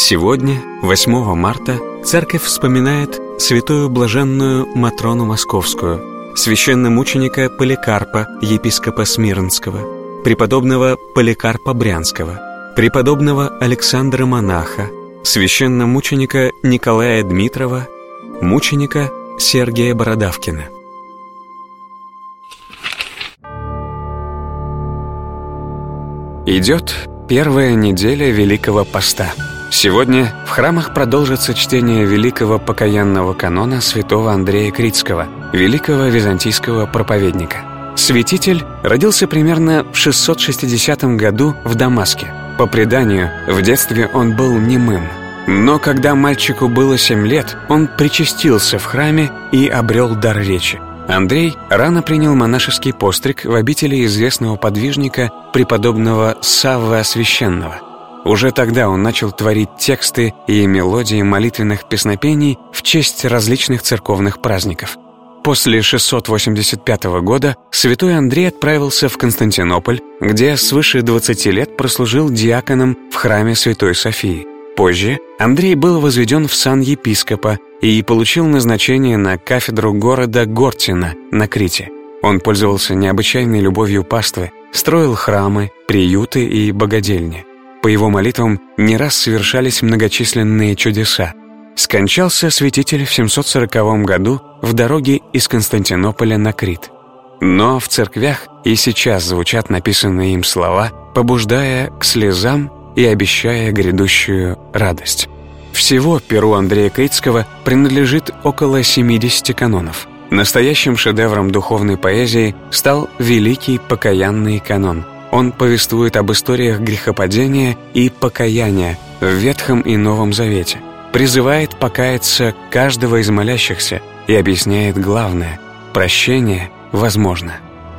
Сегодня, 8 марта, Церковь вспоминает святую блаженную Матрону Московскую, священномученика Поликарпа, епископа Смирнского, преподобного Поликарпа Брянского, преподобного Александра Монаха, священномученика Николая Дмитрова, мученика Сергия Бородавкина. Идет первая неделя Великого Поста. Сегодня в храмах продолжится чтение великого покаянного канона святого Андрея Критского, великого византийского проповедника. Святитель родился примерно в 660 году в Дамаске. По преданию, в детстве он был немым. Но когда мальчику было 7 лет, он причастился в храме и обрел дар речи. Андрей рано принял монашеский постриг в обители известного подвижника преподобного Саввы Освященного. Уже тогда он начал творить тексты и мелодии молитвенных песнопений в честь различных церковных праздников. После 685 года святой Андрей отправился в Константинополь, где свыше 20 лет прослужил диаконом в храме Святой Софии. Позже Андрей был возведен в сан епископа и получил назначение на кафедру города Гортина на Крите. Он пользовался необычайной любовью паствы, строил храмы, приюты и богадельни. По его молитвам не раз совершались многочисленные чудеса. Скончался святитель в 740 году в дороге из Константинополя на Крит. Но в церквях и сейчас звучат написанные им слова, побуждая к слезам и обещая грядущую радость. Всего перу Андрея Критского принадлежит около 70 канонов. Настоящим шедевром духовной поэзии стал Великий покаянный канон. Он повествует об историях грехопадения и покаяния в Ветхом и Новом Завете, призывает покаяться каждого из молящихся и объясняет главное – прощение возможно.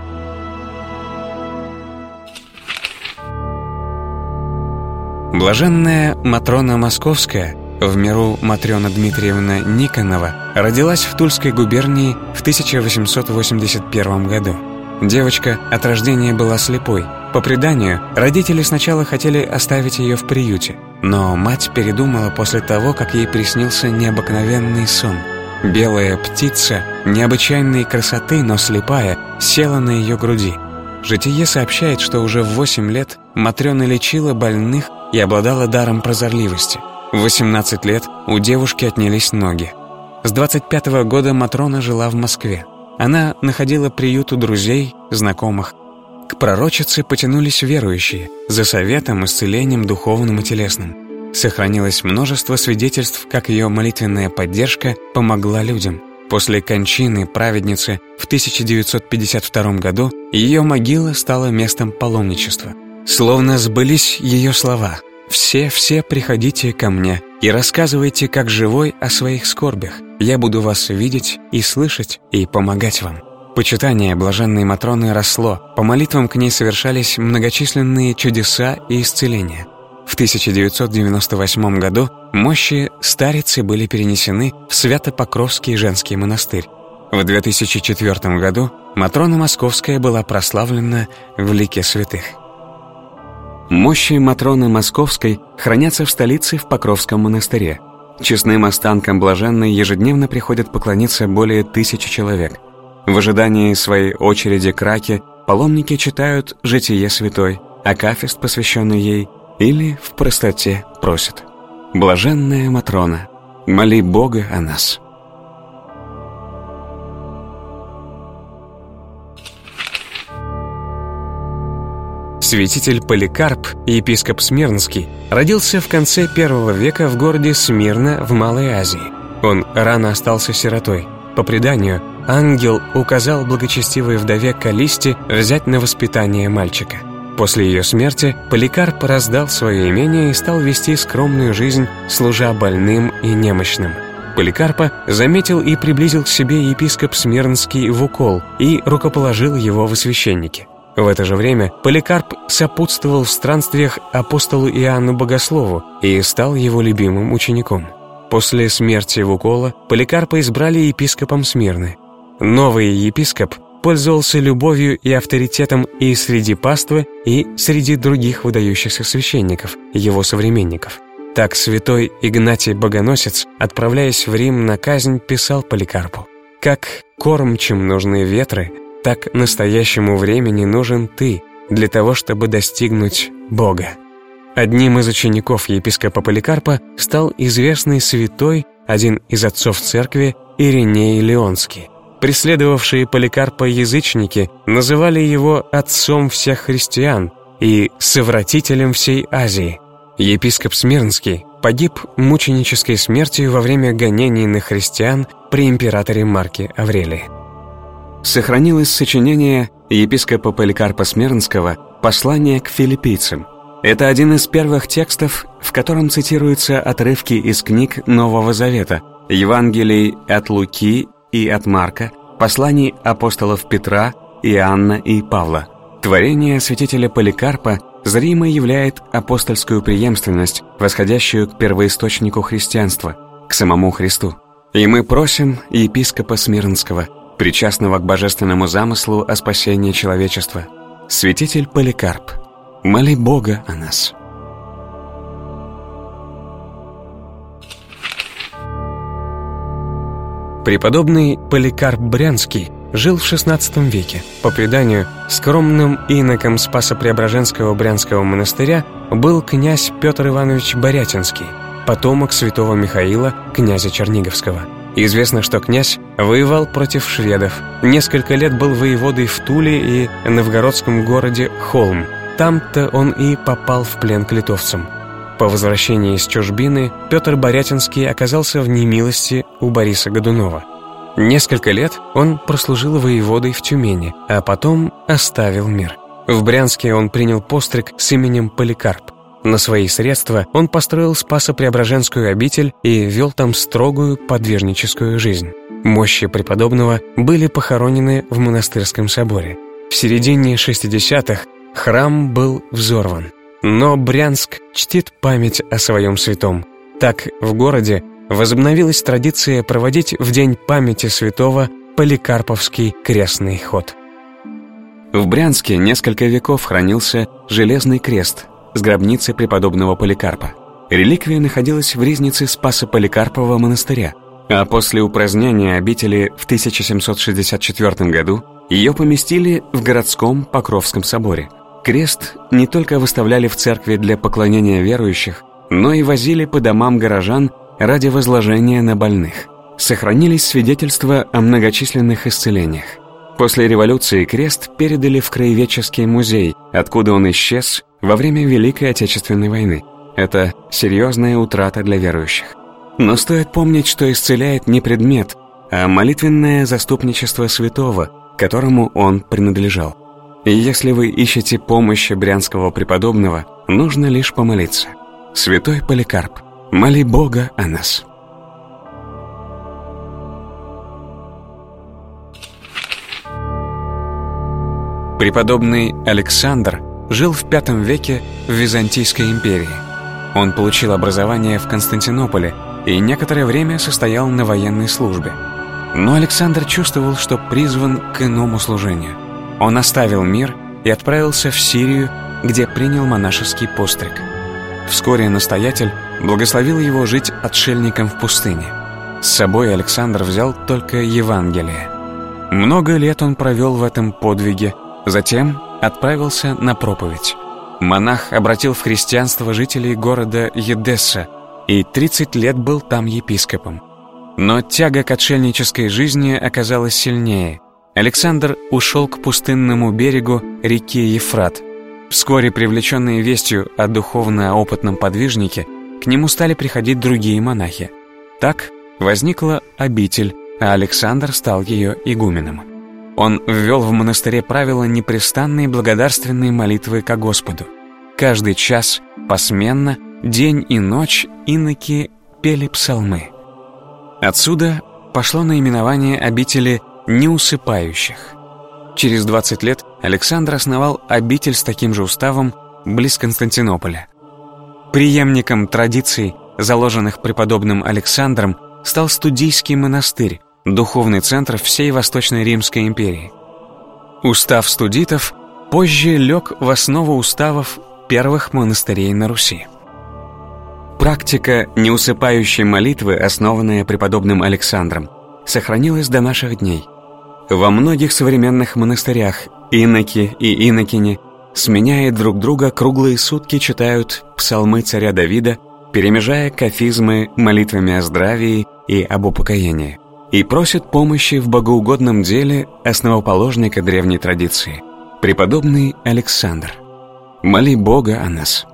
Блаженная Матрона Московская, в миру Матрена Дмитриевна Никонова, родилась в Тульской губернии в 1881 году. Девочка от рождения была слепой. По преданию, родители сначала хотели оставить ее в приюте, но мать передумала после того, как ей приснился необыкновенный сон. Белая птица необычайной красоты, но слепая, села на ее груди. Житие сообщает, что уже в 8 лет Матрена лечила больных и обладала даром прозорливости. В 18 лет у девушки отнялись ноги. С 25 года Матрона жила в Москве. Она находила приют у друзей, знакомых. К пророчице потянулись верующие за советом, исцелением духовным и телесным. Сохранилось множество свидетельств, как ее молитвенная поддержка помогла людям. После кончины праведницы в 1952 году ее могила стала местом паломничества. Словно сбылись ее слова: «Все приходите ко мне и рассказывайте, как живой, о своих скорбях. Я буду вас видеть и слышать и помогать вам». Почитание блаженной Матроны росло, по молитвам к ней совершались многочисленные чудеса и исцеления. В 1998 году мощи старицы были перенесены в Свято-Покровский женский монастырь. В 2004 году Матрона Московская была прославлена в лике святых. Мощи Матроны Московской хранятся в столице в Покровском монастыре. Честным останкам блаженной ежедневно приходят поклониться более 1000 человек. В ожидании своей очереди к раке паломники читают житие святой, акафист, посвященный ей, или в простоте просят: «Блаженная Матрона, моли Бога о нас». Святитель Поликарп, епископ Смирнский, родился в конце I века в городе Смирна в Малой Азии. Он рано остался сиротой. По преданию, ангел указал благочестивой вдове Каллисте взять на воспитание мальчика. После ее смерти Поликарп раздал свое имение и стал вести скромную жизнь, служа больным и немощным. Поликарпа заметил и приблизил к себе епископ Смирнский Вукол и рукоположил его во священники. В это же время Поликарп сопутствовал в странствиях апостолу Иоанну Богослову и стал его любимым учеником. После смерти Вукола Поликарпа избрали епископом Смирны. Новый епископ пользовался любовью и авторитетом и среди паствы, и среди других выдающихся священников, его современников. Так святой Игнатий Богоносец, отправляясь в Рим на казнь, писал Поликарпу: «Как кормчим нужны ветры, так настоящему времени нужен ты для того, чтобы достигнуть Бога». Одним из учеников епископа Поликарпа стал известный святой, один из отцов церкви, Ириней Леонский. Преследовавшие Поликарпа язычники называли его «отцом всех христиан» и «совратителем всей Азии». Епископ Смирнский погиб мученической смертью во время гонений на христиан при императоре Марке Аврелии. Сохранилось сочинение епископа Поликарпа Смирнского «Послание к филиппийцам». Это один из первых текстов, в котором цитируются отрывки из книг Нового Завета, Евангелий от Луки и от Марка, посланий апостолов Петра, Иоанна и Павла. Творение святителя Поликарпа зримо являет апостольскую преемственность, восходящую к первоисточнику христианства, к самому Христу. И мы просим епископа Смирнского, причастного к божественному замыслу о спасении человечества: святитель Поликарп, моли Бога о нас. Преподобный Поликарп Брянский жил в XVI веке. По преданию, скромным иноком Спасо-Преображенского Брянского монастыря был князь Петр Иванович Борятинский, потомок святого Михаила, князя Черниговского. Известно, что князь воевал против шведов, несколько лет был воеводой в Туле и новгородском городе Холм. Там-то он и попал в плен к литовцам. По возвращении из чужбины Петр Борятинский оказался в немилости у Бориса Годунова. Несколько лет он прослужил воеводой в Тюмени, а потом оставил мир. В Брянске он принял постриг с именем Поликарп. На свои средства он построил Спасо-Преображенскую обитель и вел там строгую подвижническую жизнь. Мощи преподобного были похоронены в монастырском соборе. В середине 60-х храм был взорван. Но Брянск чтит память о своем святом. Так в городе возобновилась традиция проводить в день памяти святого Поликарповский крестный ход. В Брянске несколько веков хранился железный крест с гробницей преподобного Поликарпа. Реликвия находилась в ризнице Спасо-Поликарпова монастыря, а после упразднения обители в 1764 году ее поместили в городском Покровском соборе. Крест не только выставляли в церкви для поклонения верующих, но и возили по домам горожан ради возложения на больных. Сохранились свидетельства о многочисленных исцелениях. После революции крест передали в краеведческий музей, откуда он исчез во время Великой Отечественной войны. Это серьезная утрата для верующих. Но стоит помнить, что исцеляет не предмет, а молитвенное заступничество святого, которому он принадлежал. И если вы ищете помощи брянского преподобного, нужно лишь помолиться: святой Поликарп, моли Бога о нас. Преподобный Александр жил в V веке в Византийской империи. Он получил образование в Константинополе и некоторое время состоял на военной службе. Но Александр чувствовал, что призван к иному служению. Он оставил мир и отправился в Сирию, где принял монашеский постриг. Вскоре настоятель благословил его жить отшельником в пустыне. С собой Александр взял только Евангелие. Много лет он провел в этом подвиге, затем отправился на проповедь. Монах обратил в христианство жителей города Едесса и 30 лет был там епископом. Но тяга к отшельнической жизни оказалась сильнее. Александр ушел к пустынному берегу реки Ефрат. Вскоре, привлеченные вестью о духовно-опытном подвижнике, к нему стали приходить другие монахи. Так возникла обитель, а Александр стал ее игуменом. Он ввел в монастыре правило непрестанной благодарственной молитвы ко Господу. Каждый час, посменно, день и ночь иноки пели псалмы. Отсюда пошло наименование обители неусыпающих. Через 20 лет Александр основал обитель с таким же уставом близ Константинополя. Преемником традиций, заложенных преподобным Александром, стал Студийский монастырь, духовный центр всей Восточной Римской империи. Устав студитов позже лег в основу уставов первых монастырей на Руси. Практика неусыпающей молитвы, основанная преподобным Александром, сохранилась до наших дней. Во многих современных монастырях иноки и инокини, сменяя друг друга, круглые сутки читают псалмы царя Давида, перемежая кафизмы молитвами о здравии и об упокоении, и просят помощи в богоугодном деле основоположника древней традиции, преподобный Александр. Моли Бога о нас.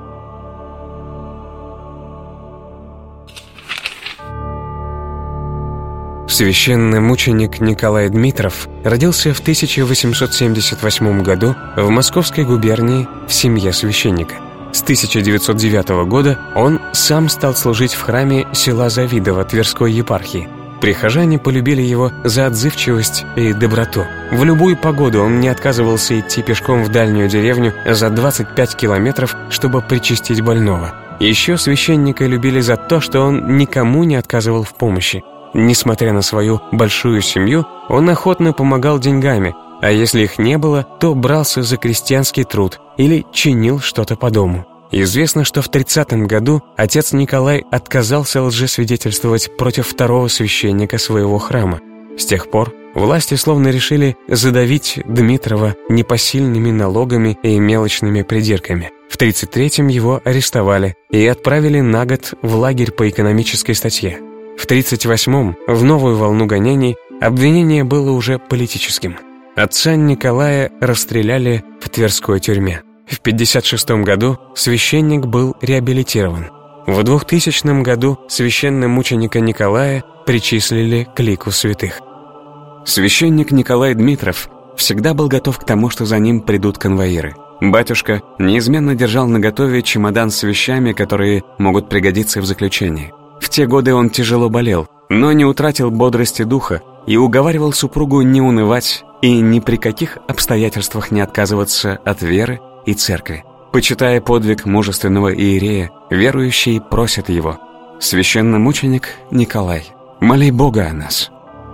Священномученик Николай Дмитров родился в 1878 году в Московской губернии в семье священника. С 1909 года он сам стал служить в храме села Завидово Тверской епархии. Прихожане полюбили его за отзывчивость и доброту. В любую погоду он не отказывался идти пешком в дальнюю деревню за 25 километров, чтобы причастить больного. Еще священника любили за то, что он никому не отказывал в помощи. Несмотря на свою большую семью, он охотно помогал деньгами, а если их не было, то брался за крестьянский труд или чинил что-то по дому. Известно, что в 30-м году отец Николай отказался лжесвидетельствовать против второго священника своего храма. С тех пор власти словно решили задавить Дмитрова непосильными налогами и мелочными придирками. В 33-м его арестовали и отправили на год в лагерь по экономической статье. В 1938-м, в новую волну гонений, обвинение было уже политическим. Отца Николая расстреляли в Тверской тюрьме. В 1956 году священник был реабилитирован. В 2000 году священномученика Николая причислили к лику святых. Священник Николай Дмитров всегда был готов к тому, что за ним придут конвоиры. Батюшка неизменно держал наготове чемодан с вещами, которые могут пригодиться в заключении. В те годы он тяжело болел, но не утратил бодрости духа и уговаривал супругу не унывать и ни при каких обстоятельствах не отказываться от веры и церкви. Почитая подвиг мужественного иерея, верующие просят его: «Священномученик Николай, моли Бога о нас».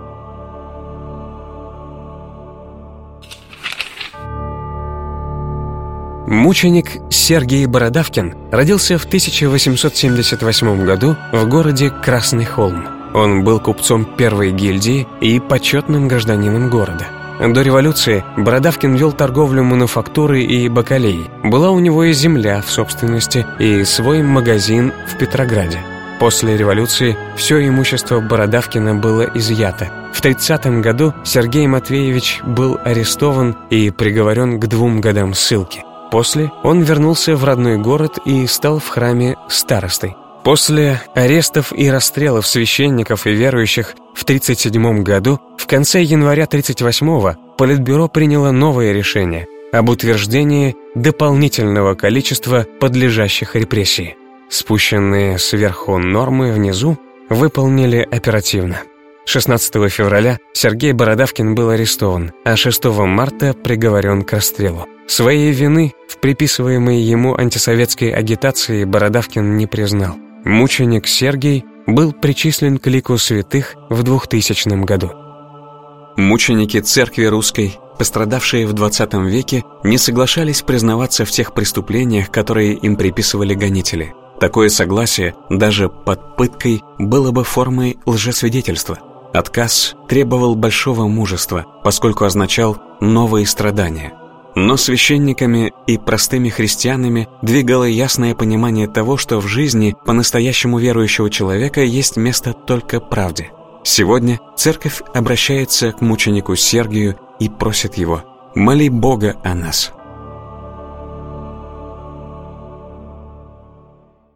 Мученик Сергий Бородавкин родился в 1878 году в городе Красный Холм. Он был купцом первой гильдии и почетным гражданином города. До революции Бородавкин вел торговлю мануфактурой и бакалеей. Была у него и земля в собственности, и свой магазин в Петрограде. После революции все имущество Бородавкина было изъято. В 30-м году Сергей Матвеевич был арестован и приговорен к 2 годам ссылки. После он вернулся в родной город и стал в храме старостой. После арестов и расстрелов священников и верующих в 1937 году, в конце января 1938-го, Политбюро приняло новое решение об утверждении дополнительного количества подлежащих репрессии. Спущенные сверху нормы внизу выполнили оперативно. 16 февраля Сергей Бородавкин был арестован, а 6 марта приговорен к расстрелу. Своей вины в приписываемой ему антисоветской агитации Бородавкин не признал. Мученик Сергий был причислен к лику святых в 2000 году. Мученики Церкви Русской, пострадавшие в 20 веке, не соглашались признаваться в тех преступлениях, которые им приписывали гонители. Такое согласие, даже под пыткой, было бы формой лжесвидетельства. Отказ требовал большого мужества, поскольку означал новые страдания. Но священниками и простыми христианами двигало ясное понимание того, что в жизни по-настоящему верующего человека есть место только правде. Сегодня церковь обращается к мученику Сергию и просит его: «Моли Бога о нас».